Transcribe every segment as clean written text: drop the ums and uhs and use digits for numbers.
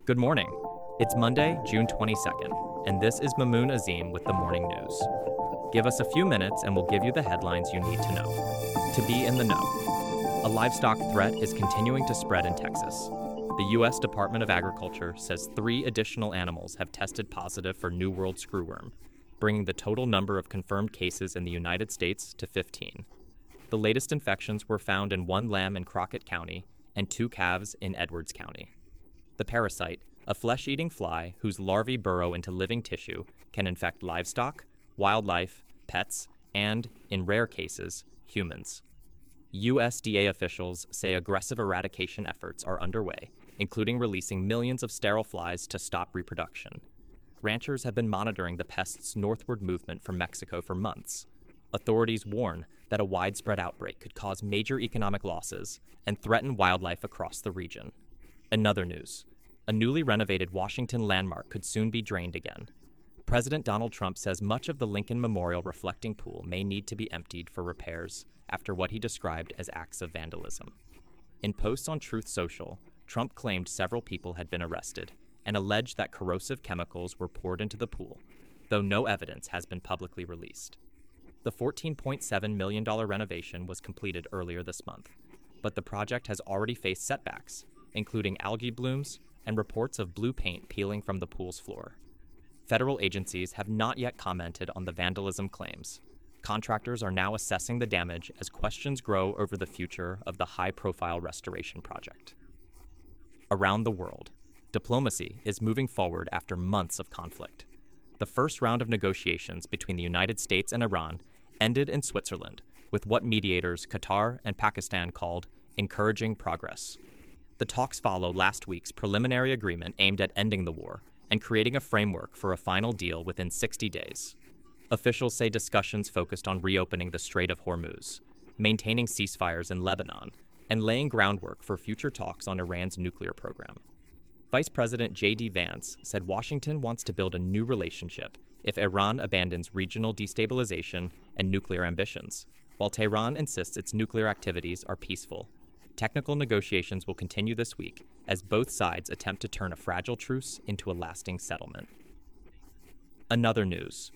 Good morning. It's Monday, June 22nd, and this is Mamoon Azim with the Morning News. Give us a few minutes and we'll give you the headlines you need to know. To be in the know, a livestock threat is continuing to spread in Texas. The U.S. Department of Agriculture says 3 additional animals have tested positive for New World screwworm, bringing the total number of confirmed cases in the United States to 15. The latest infections were found in 1 lamb in Crockett County and 2 calves in Edwards County. The parasite, a flesh-eating fly whose larvae burrow into living tissue, can infect livestock, wildlife, pets, and, in rare cases, humans. USDA officials say aggressive eradication efforts are underway, including releasing millions of sterile flies to stop reproduction. Ranchers have been monitoring the pest's northward movement from Mexico for months. Authorities warn that a widespread outbreak could cause major economic losses and threaten wildlife across the region. In other news, a newly renovated Washington landmark could soon be drained again. President Donald Trump says much of the Lincoln Memorial reflecting pool may need to be emptied for repairs after what he described as acts of vandalism. In posts on Truth Social, Trump claimed several people had been arrested and alleged that corrosive chemicals were poured into the pool, though no evidence has been publicly released. The $14.7 million renovation was completed earlier this month, but the project has already faced setbacks, including algae blooms and reports of blue paint peeling from the pool's floor. Federal agencies have not yet commented on the vandalism claims. Contractors are now assessing the damage as questions grow over the future of the high-profile restoration project. Around the world, diplomacy is moving forward after months of conflict. The first round of negotiations between the United States and Iran ended in Switzerland, with what mediators Qatar and Pakistan called encouraging progress. The talks follow last week's preliminary agreement aimed at ending the war and creating a framework for a final deal within 60 days. Officials say discussions focused on reopening the Strait of Hormuz, maintaining ceasefires in Lebanon, and laying groundwork for future talks on Iran's nuclear program. Vice President J.D. Vance said Washington wants to build a new relationship if Iran abandons regional destabilization and nuclear ambitions, while Tehran insists its nuclear activities are peaceful. Technical negotiations will continue this week as both sides attempt to turn a fragile truce into a lasting settlement. Another news.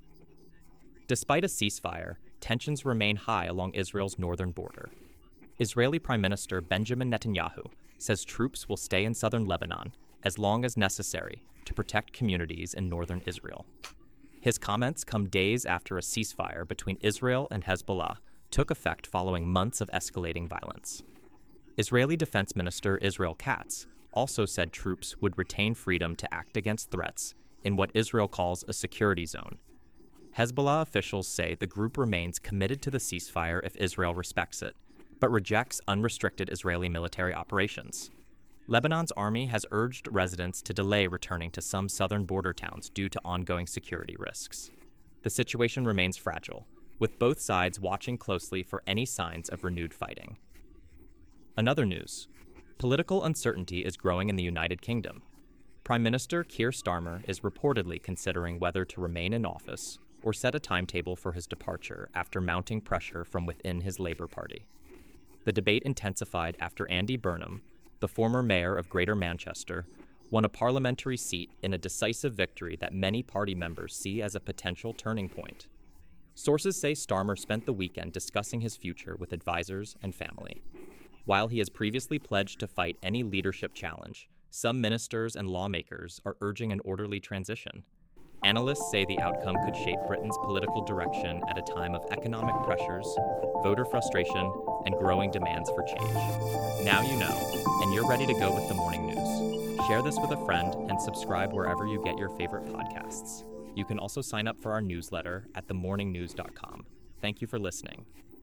Despite a ceasefire, tensions remain high along Israel's northern border. Israeli Prime Minister Benjamin Netanyahu says troops will stay in southern Lebanon as long as necessary to protect communities in northern Israel. His comments come days after a ceasefire between Israel and Hezbollah took effect following months of escalating violence. Israeli Defense Minister Israel Katz also said troops would retain freedom to act against threats in what Israel calls a security zone. Hezbollah officials say the group remains committed to the ceasefire if Israel respects it, but rejects unrestricted Israeli military operations. Lebanon's army has urged residents to delay returning to some southern border towns due to ongoing security risks. The situation remains fragile, with both sides watching closely for any signs of renewed fighting. Another news. Political uncertainty is growing in the United Kingdom. Prime Minister Keir Starmer is reportedly considering whether to remain in office or set a timetable for his departure after mounting pressure from within his Labour Party. The debate intensified after Andy Burnham, the former mayor of Greater Manchester, won a parliamentary seat in a decisive victory that many party members see as a potential turning point. Sources say Starmer spent the weekend discussing his future with advisors and family. While he has previously pledged to fight any leadership challenge, some ministers and lawmakers are urging an orderly transition. Analysts say the outcome could shape Britain's political direction at a time of economic pressures, voter frustration, and growing demands for change. Now you know, and you're ready to go with the morning news. Share this with a friend and subscribe wherever you get your favorite podcasts. You can also sign up for our newsletter at themorningnews.com. Thank you for listening.